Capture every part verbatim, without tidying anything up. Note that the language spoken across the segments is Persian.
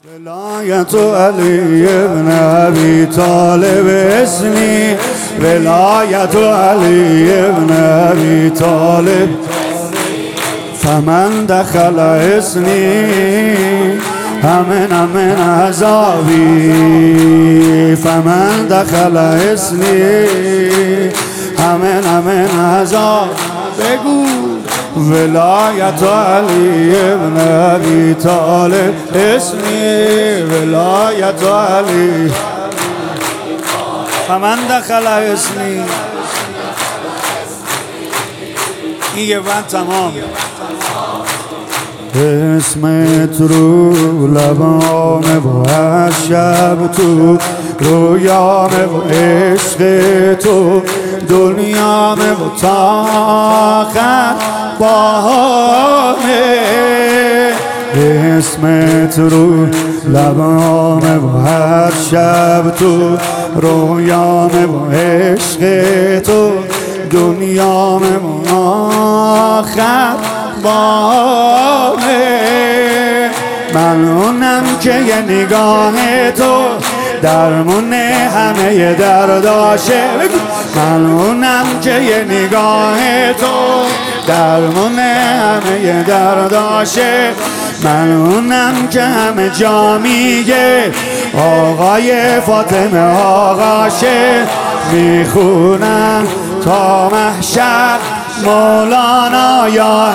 ولایت علی ابن ابی طالب اسمی، ولایت علی ابن ابی طالب، فمن دخل اسمی امن امن عذابی، فمن دخل اسمی امن امن عذاب. بگو ولایت علی ابن ابی طالب اسمی، ولایت علی، فمن دخل اسمی. این یه بند تمام. اسمت رو لبامه و هر شب تو رویامه و عشق تو دنیامه و تا آخر باهامه. اسمت رو لبامه و هر شب تو رویامه و عشق تو دنیامه و آخر باهامه. من اونم که یه نگاه تو درمونه همه درداشه. من اونم که یه نگاه تو درمونه همه درداشه. من اونم که همه جا میگه آقای فاطمه آقاشه. میخونم تا محشر مولانا یا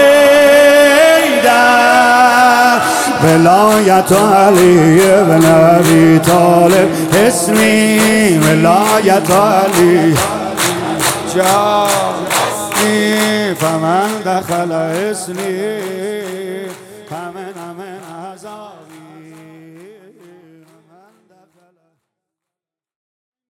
حیدر، ولایت علی ابن ابی طالب اسمی، ولایت علی جانی، فمن دخل اسمی.